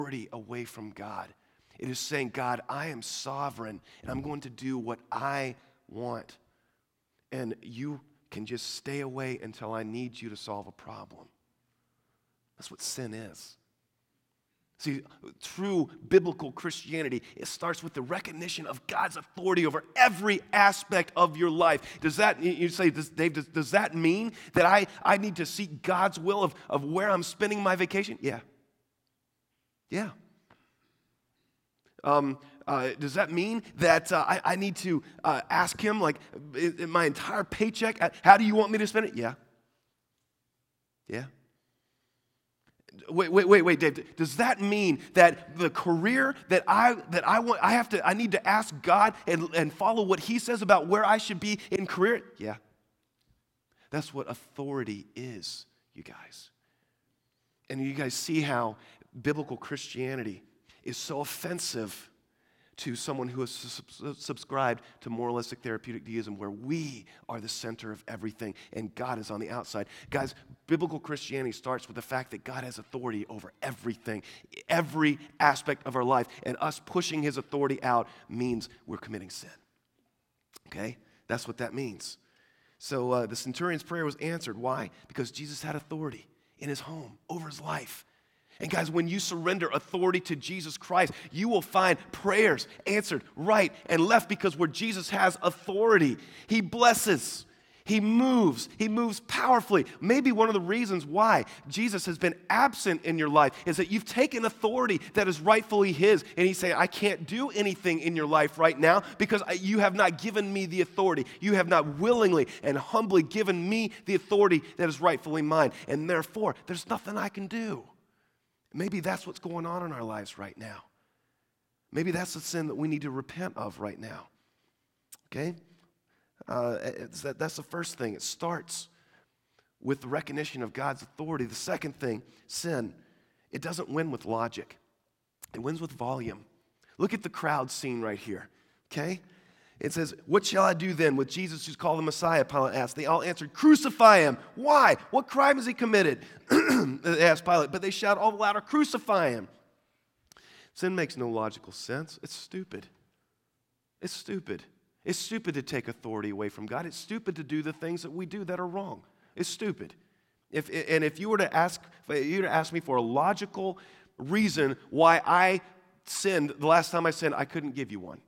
authority away from God. It is saying, God, I am sovereign, and I'm going to do what I want. And you can just stay away until I need you to solve a problem. That's what sin is. See, true biblical Christianity, it starts with the recognition of God's authority over every aspect of your life. Does that, you say, Dave, does that mean that I need to seek God's will of where I'm spending my vacation? Yeah. Yeah. Does that mean that I need to ask him, like, in my entire paycheck, how do you want me to spend it? Yeah. Yeah. Wait, Dave. Does that mean that the career that I want, I need to ask God and follow what he says about where I should be in career? Yeah. That's what authority is, you guys. And you guys see how biblical Christianity is so offensive to someone who has subscribed to moralistic therapeutic deism, where we are the center of everything and God is on the outside. Guys, biblical Christianity starts with the fact that God has authority over everything, every aspect of our life, and us pushing his authority out means we're committing sin. Okay? That's what that means. So the centurion's prayer was answered. Why? Because Jesus had authority in his home, over his life. And guys, when you surrender authority to Jesus Christ, you will find prayers answered right and left, because where Jesus has authority, he blesses, he moves powerfully. Maybe one of the reasons why Jesus has been absent in your life is that you've taken authority that is rightfully his, and he's saying, I can't do anything in your life right now because you have not given me the authority. You have not willingly and humbly given me the authority that is rightfully mine, and therefore, there's nothing I can do. Maybe that's what's going on in our lives right now. Maybe that's the sin that we need to repent of right now. Okay? That's the first thing. It starts with the recognition of God's authority. The second thing, sin, it doesn't win with logic. It wins with volume. Look at the crowd scene right here. Okay? It says, what shall I do then with Jesus who's called the Messiah? Pilate asked. They all answered, crucify him. Why? What crime has he committed? They asked Pilate, but they shout all the louder, crucify him. Sin makes no logical sense. It's stupid. It's stupid. It's stupid to take authority away from God. It's stupid to do the things that we do that are wrong. It's stupid. If you were to ask me for a logical reason why I sinned, the last time I sinned, I couldn't give you one.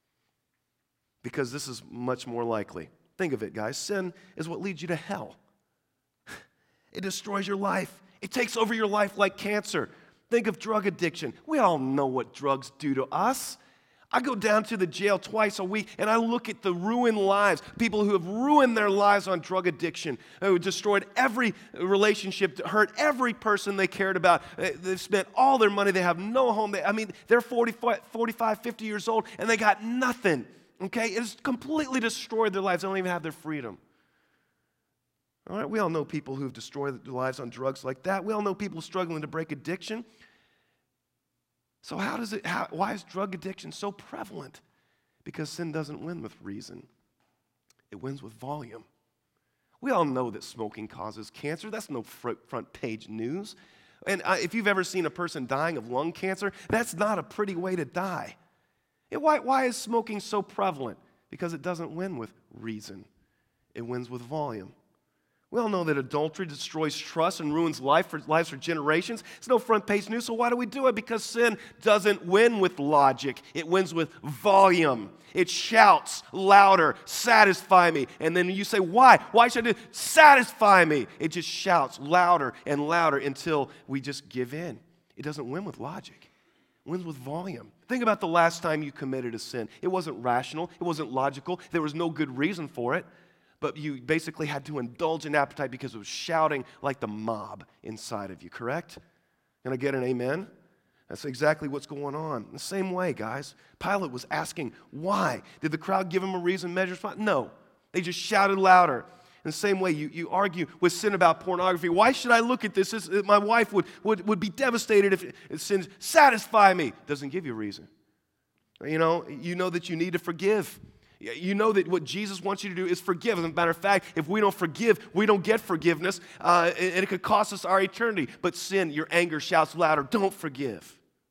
Because this is much more likely. Think of it, guys. Sin is what leads you to hell. It destroys your life. It takes over your life like cancer. Think of drug addiction. We all know what drugs do to us. I go down to the jail twice a week and I look at the ruined lives, people who have ruined their lives on drug addiction, who destroyed every relationship, hurt every person they cared about. They've spent all their money. They have no home. They're 45, 50 years old and they got nothing. Okay? It's completely destroyed their lives. They don't even have their freedom. All right? We all know people who've destroyed their lives on drugs like that. We all know people struggling to break addiction. So why is drug addiction so prevalent? Because sin doesn't win with reason. It wins with volume. We all know that smoking causes cancer. That's no front page news. And if you've ever seen a person dying of lung cancer, that's not a pretty way to die. Why is smoking so prevalent? Because it doesn't win with reason. It wins with volume. We all know that adultery destroys trust and ruins lives for generations. It's no front page news, so why do we do it? Because sin doesn't win with logic. It wins with volume. It shouts louder, satisfy me. And then you say, why? Why should it satisfy me? It just shouts louder and louder until we just give in. It doesn't win with logic. It wins with volume. Think about the last time you committed a sin. It wasn't rational. It wasn't logical. There was no good reason for it. But you basically had to indulge in appetite because it was shouting like the mob inside of you, correct? Can I get an amen? That's exactly what's going on. The same way, guys. Pilate was asking, why? Did the crowd give him a reason, measure, response? No. They just shouted louder. In the same way, you argue with sin about pornography. Why should I look at this? My wife would be devastated if sin satisfy me. Doesn't give you a reason. You know that you need to forgive. You know that what Jesus wants you to do is forgive. As a matter of fact, if we don't forgive, we don't get forgiveness, and it could cost us our eternity. But sin, your anger shouts louder, don't forgive.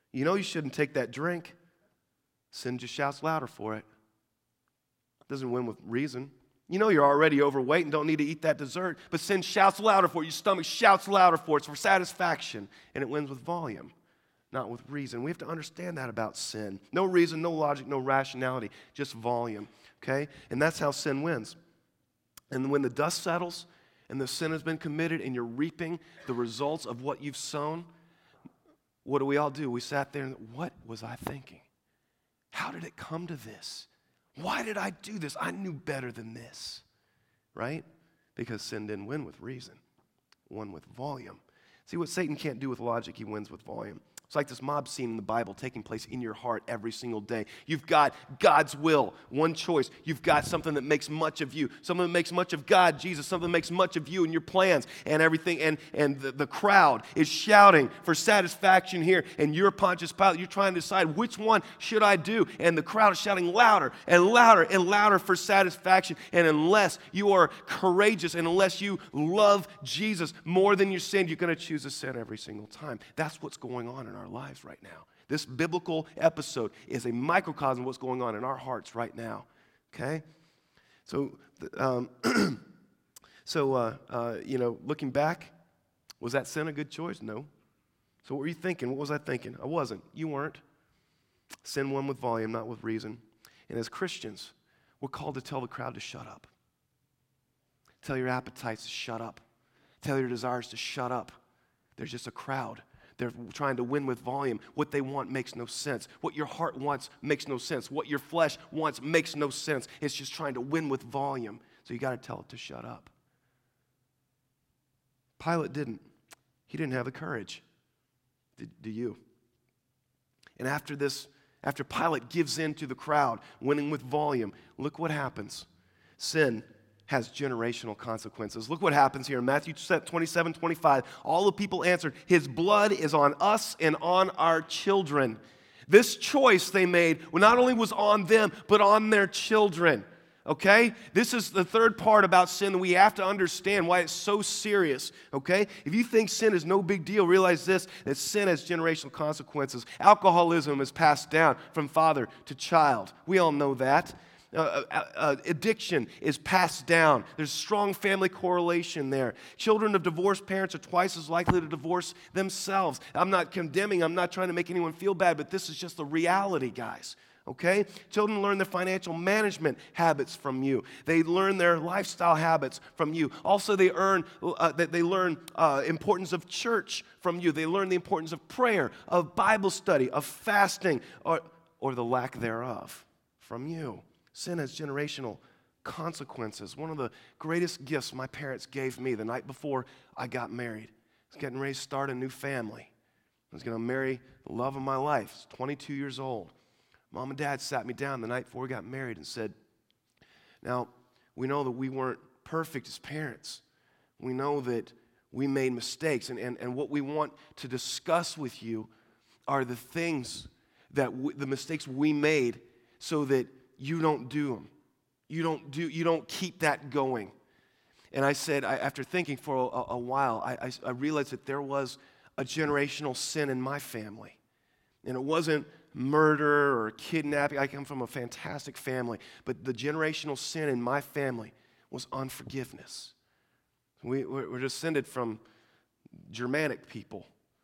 You know you shouldn't take that drink. Sin just shouts louder for it. Doesn't win with reason. You know you're already overweight and don't need to eat that dessert, but sin shouts louder for it. Your stomach shouts louder for it. It's for satisfaction, and it wins with volume, not with reason. We have to understand that about sin. No reason, no logic, no rationality, just volume, okay? And that's how sin wins. And when the dust settles and the sin has been committed and you're reaping the results of what you've sown, what do we all do? We sat there and, what was I thinking? How did it come to this? Why did I do this? I knew better than this, right? Because sin didn't win with reason, it won with volume. See, what Satan can't do with logic, he wins with volume. It's like this mob scene in the Bible taking place in your heart every single day. You've got God's will, one choice. You've got something that makes much of you, something that makes much of God, Jesus, something that makes much of you and your plans and everything. And the crowd is shouting for satisfaction here. And you're Pontius Pilate. You're trying to decide which one should I do. And the crowd is shouting louder and louder and louder for satisfaction. And unless you are courageous and unless you love Jesus more than your sin, you're going to choose a sin every single time. That's what's going on in our lives right now. This biblical episode is a microcosm of what's going on in our hearts right now. Okay? So, looking back, was that sin a good choice? No. So what were you thinking? What was I thinking? I wasn't. You weren't. Sin won with volume, not with reason. And as Christians, we're called to tell the crowd to shut up. Tell your appetites to shut up. Tell your desires to shut up. There's just a crowd. They're trying to win with volume. What they want makes no sense. What your heart wants makes no sense. What your flesh wants makes no sense. It's just trying to win with volume. So you got to tell it to shut up. Pilate didn't. He didn't have the courage. Do you? And after Pilate gives in to the crowd, winning with volume, look what happens. Sin has generational consequences. Look what happens here in Matthew 27:25. All the people answered, his blood is on us and on our children. This choice they made not only was on them, but on their children. Okay? This is the third part about sin that we have to understand why it's so serious. Okay? If you think sin is no big deal, realize this, that sin has generational consequences. Alcoholism is passed down from father to child. We all know that. Addiction is passed down. There's strong family correlation there. Children of divorced parents are twice as likely to divorce themselves. I'm not condemning. I'm not trying to make anyone feel bad, but this is just the reality, guys. Okay? Children learn their financial management habits from you. They learn their lifestyle habits from you. Also, they learn importance of church from you. They learn the importance of prayer, of Bible study, of fasting, or the lack thereof from you. Sin has generational consequences. One of the greatest gifts my parents gave me the night before I got married. I was getting ready to start a new family. I was going to marry the love of my life. I was 22 years old. Mom and Dad sat me down the night before we got married and said, now, we know that we weren't perfect as parents. We know that we made mistakes. And what we want to discuss with you are the things the mistakes we made so that you don't do them. You don't keep that going. And I said, after thinking for a while, I realized that there was a generational sin in my family. And it wasn't murder or kidnapping. I come from a fantastic family. But the generational sin in my family was unforgiveness. We're descended from Germanic people.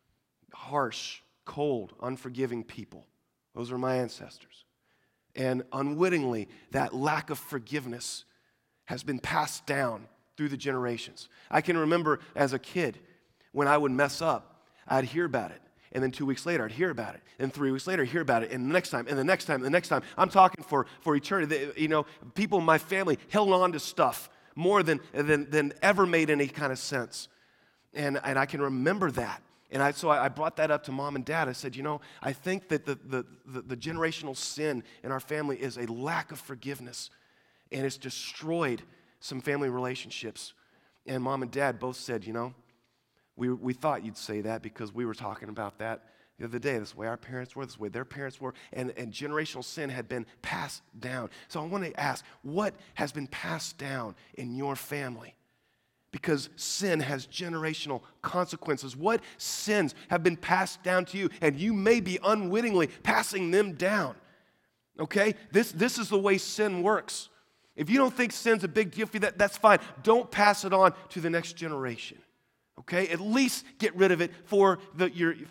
Harsh, cold, unforgiving people. Those are my ancestors. And unwittingly, that lack of forgiveness has been passed down through the generations. I can remember as a kid, when I would mess up, I'd hear about it. And then 2 weeks later, I'd hear about it. And 3 weeks later, I'd hear about it. And the next time, and the next time, and the next time. I'm talking for eternity. People in my family held on to stuff more than ever made any kind of sense. And I can remember that. And so I brought that up to Mom and Dad. I said, I think that the generational sin in our family is a lack of forgiveness. And it's destroyed some family relationships. And Mom and Dad both said, we thought you'd say that because we were talking about that the other day. This is the way our parents were, this is the way their parents were. And generational sin had been passed down. So I want to ask, what has been passed down in your family? because sin has generational consequences. What sins have been passed down to you, and you may be unwittingly passing them down? Okay? This is the way sin works. If you don't think sin's a big deal for you, that's fine. Don't pass it on to the next generation. Okay? At least get rid of it for the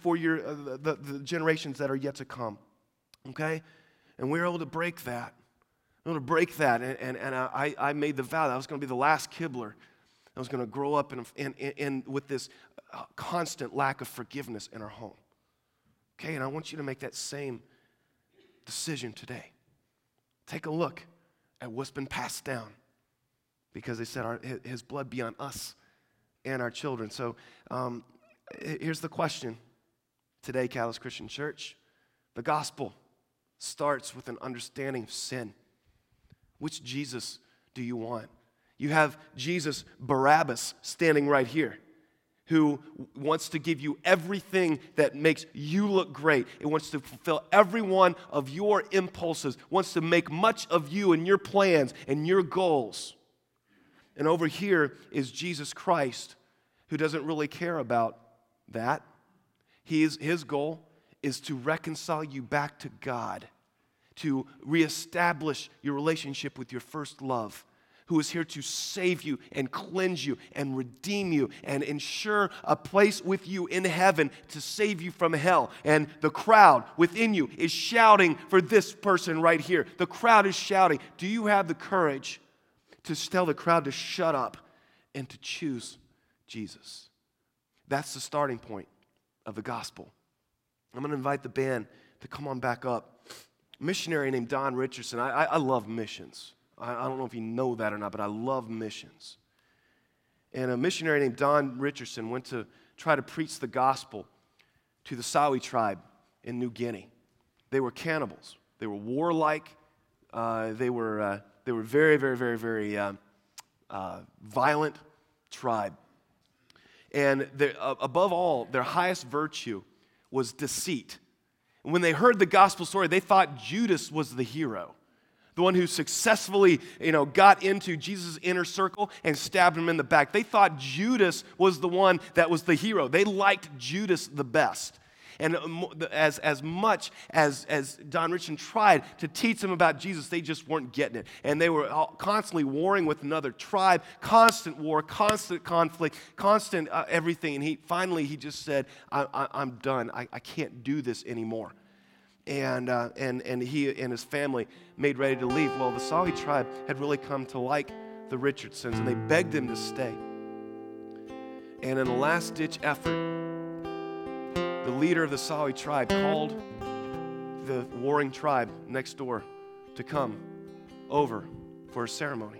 generations that are yet to come. Okay? And we're able to break that. I'm able to break that. And I made the vow that I was going to be the last Kibler. I was going to grow up in with this constant lack of forgiveness in our home. Okay? And I want you to make that same decision today. Take a look at what's been passed down, because they said his blood be on us and our children. So here's the question today, Catalyst Christian Church. The gospel starts with an understanding of sin. Which Jesus do you want? You have Jesus Barabbas standing right here, who wants to give you everything that makes you look great. It wants to fulfill every one of your impulses, wants to make much of you and your plans and your goals. And over here is Jesus Christ, who doesn't really care about that. His goal is to reconcile you back to God, to reestablish your relationship with your first love, who is here to save you and cleanse you and redeem you and ensure a place with you in heaven to save you from hell. And the crowd within you is shouting for this person right here. The crowd is shouting. Do you have the courage to tell the crowd to shut up and to choose Jesus? That's the starting point of the gospel. I'm going to invite the band to come on back up. A missionary named Don Richardson. I love missions. I don't know if you know that or not, but I love missions. And a missionary named Don Richardson went to try to preach the gospel to the Sawi tribe in New Guinea. They were cannibals. They were warlike. They were very, very, very, very violent tribe. And above all, their highest virtue was deceit. And when they heard the gospel story, they thought Judas was the hero, the one who successfully, got into Jesus' inner circle and stabbed him in the back. They thought Judas was the one that was the hero. They liked Judas the best. And as much as Don Richardson tried to teach them about Jesus, they just weren't getting it. And they were constantly warring with another tribe, constant war, constant conflict, constant everything. And he just said, I'm done. I can't do this anymore. And he and his family made ready to leave. Well, the Sawi tribe had really come to like the Richardsons, and they begged him to stay. And in a last-ditch effort, the leader of the Sawi tribe called the warring tribe next door to come over for a ceremony.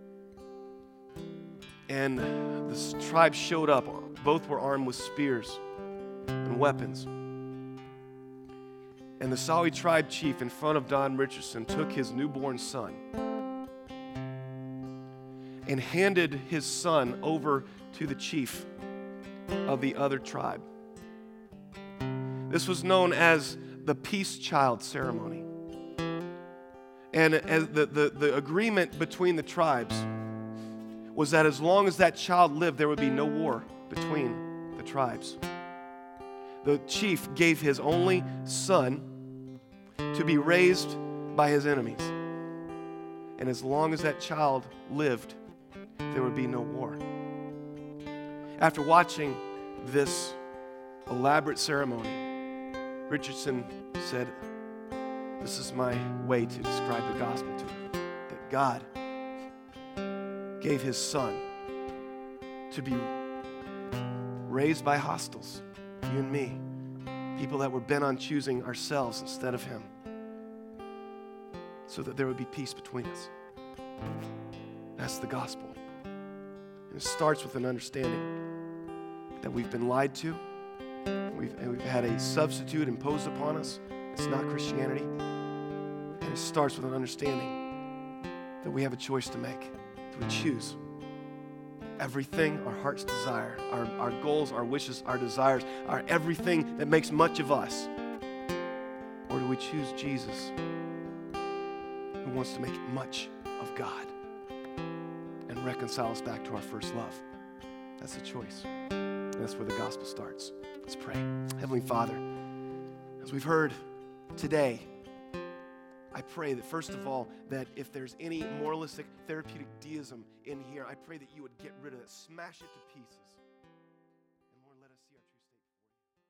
And this tribe showed up. Both were armed with spears and weapons. And the Sawi tribe chief, in front of Don Richardson, took his newborn son and handed his son over to the chief of the other tribe. This was known as the Peace Child ceremony. And as the agreement between the tribes was that as long as that child lived, there would be no war between the tribes. The chief gave his only son to be raised by his enemies. And as long as that child lived, there would be no war. After watching this elaborate ceremony, Richardson said, this is my way to describe the gospel to him, that God gave his son to be raised by hostiles, you and me, people that were bent on choosing ourselves instead of him, so that there would be peace between us. That's the gospel. And it starts with an understanding that we've been lied to, we've had a substitute imposed upon us. It's not Christianity. And it starts with an understanding that we have a choice to make. Do we choose everything our hearts desire, our goals, our wishes, our desires, our everything that makes much of us? Or do we choose Jesus, who wants to make much of God and reconcile us back to our first love? That's a choice. And that's where the gospel starts. Let's pray. Heavenly Father, as we've heard today, I pray that first of all, that if there's any moralistic therapeutic deism in here, I pray that you would get rid of it, smash it to pieces.